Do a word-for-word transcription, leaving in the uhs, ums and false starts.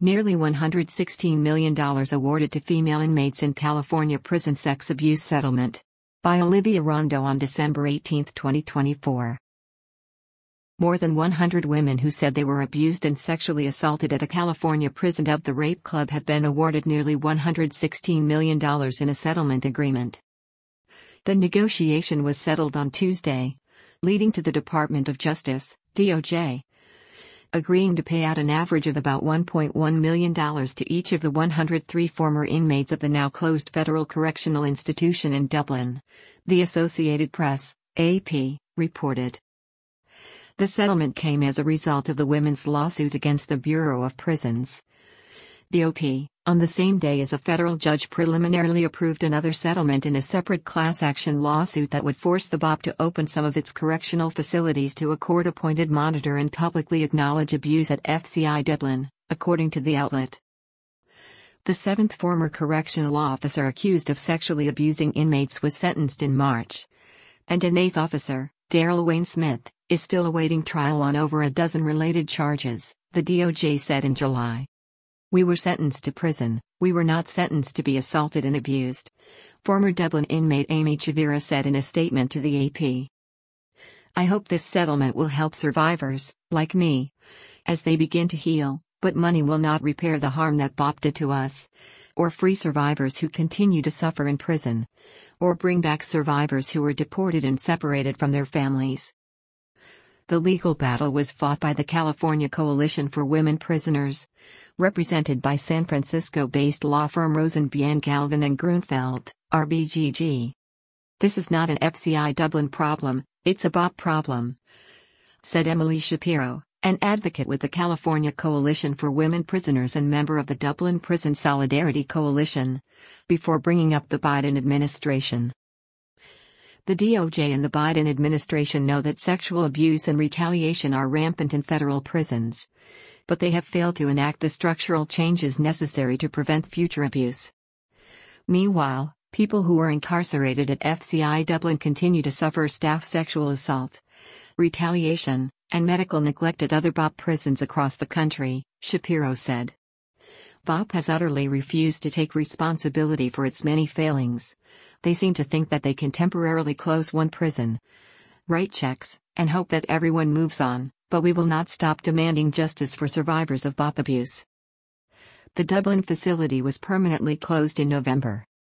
Nearly one hundred sixteen million dollars awarded to female inmates in California prison sex abuse settlement. By Olivia Rondo on December eighteenth, twenty twenty-four. More than one hundred women who said they were abused and sexually assaulted at a California prison dubbed the Rape Club have been awarded nearly one hundred sixteen million dollars in a settlement agreement. The negotiation was settled on Tuesday, leading to the Department of Justice, D O J, agreeing to pay out an average of about one point one million dollars to each of the one hundred three former inmates of the now closed Federal Correctional Institution in Dublin, the Associated Press, A P, reported. The settlement came as a result of the women's lawsuit against the Bureau of Prisons. The O P, on the same day as a federal judge preliminarily approved another settlement in a separate class action lawsuit that would force the B O P to open some of its correctional facilities to a court-appointed monitor and publicly acknowledge abuse at F C I Dublin, according to the outlet. The seventh former correctional officer accused of sexually abusing inmates was sentenced in March. And an eighth officer, Daryl Wayne Smith, is still awaiting trial on over a dozen related charges, the D O J said in July. "We were sentenced to prison, we were not sentenced to be assaulted and abused," former Dublin inmate Amy Chavira said in a statement to the A P. "I hope this settlement will help survivors, like me, as they begin to heal, but money will not repair the harm that B O P did to us, or free survivors who continue to suffer in prison, or bring back survivors who were deported and separated from their families." The legal battle was fought by the California Coalition for Women Prisoners, represented by San Francisco-based law firm Rosenbian Galvin and Grunfeld, R B G G. "This is not an F C I Dublin problem, it's a B O P problem," said Emily Shapiro, an advocate with the California Coalition for Women Prisoners and member of the Dublin Prison Solidarity Coalition, before bringing up the Biden administration. The D O J and the Biden administration know that sexual abuse and retaliation are rampant in federal prisons, but they have failed to enact the structural changes necessary to prevent future abuse. Meanwhile, people who are incarcerated at F C I Dublin continue to suffer staff sexual assault, retaliation, and medical neglect at other B O P prisons across the country, Shapiro said. B O P has utterly refused to take responsibility for its many failings. They seem to think that they can temporarily close one prison, write checks, and hope that everyone moves on, but we will not stop demanding justice for survivors of B O P abuse. The Dublin facility was permanently closed in November.